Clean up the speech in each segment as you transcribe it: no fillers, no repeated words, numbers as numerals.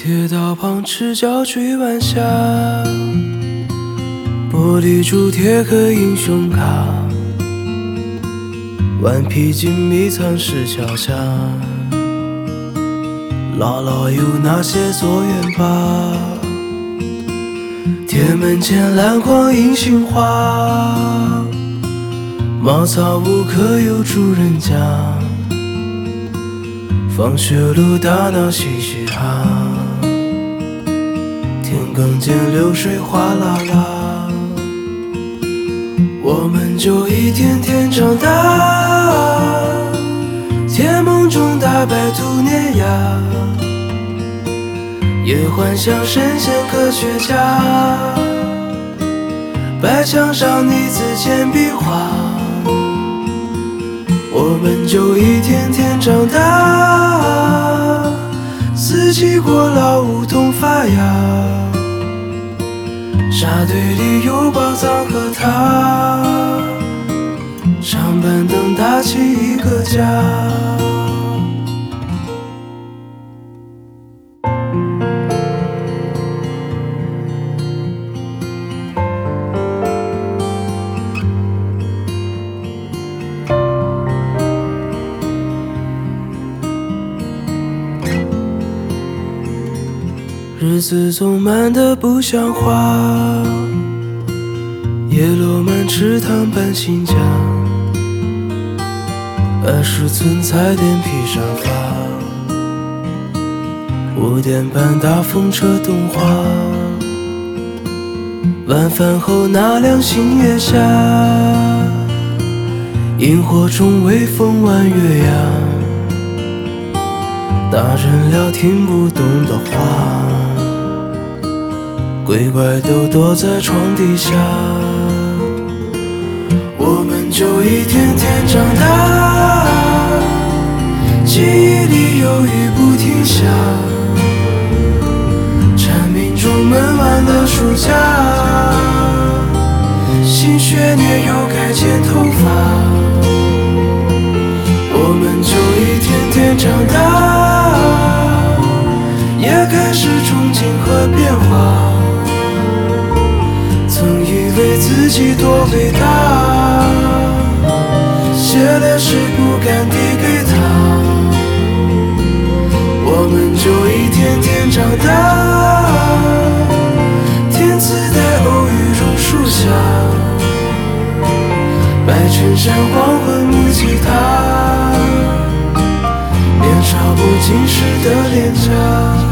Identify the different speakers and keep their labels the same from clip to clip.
Speaker 1: 铁道旁赤脚追晚霞，玻璃珠贴个英雄卡，顽皮筋迷藏石桥下，姥姥有那些作业吧。铁门前篮筐银杏花，茅草屋可有住人家，放学路打闹嘻嘻哈，田埂间流水哗啦啦，我们就一天天长大，甜梦中大白兔碾压，也幻想神仙科学家，白墙上泥字简笔画，我们就一天天长大，四季过老梧桐发芽，沙堆里有宝藏和他，长板凳搭起一个家。日子总慢得不像话，叶落满池塘搬新家，20寸彩电披上发，5点半大风车动画，晚饭后那辆星月下，萤火虫微风弯月牙，大人聊听不懂的话，鬼怪都躲在床底下，我们就一天天长大，记忆里有雨不停下，蝉鸣中闷完了暑假，新学年又该剪头发，我们就一天天长大，也开始憧憬和变化，曾以为自己多伟大，写了诗不敢递给他，我们就一天天长大，天自带偶遇榕树下，白衬衫黄昏木吉他，年少不经事的脸颊。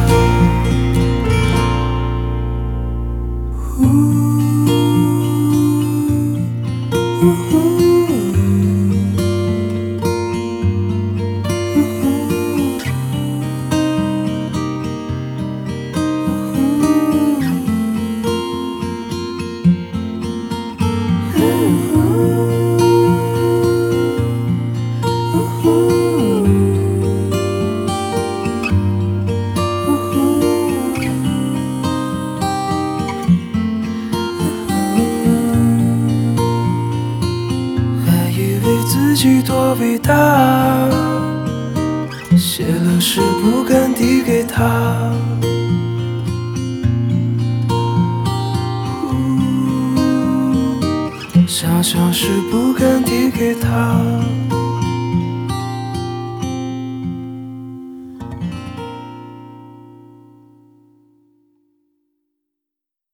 Speaker 1: 自己多伟大，写了诗不敢递给他，想想诗不敢递给他。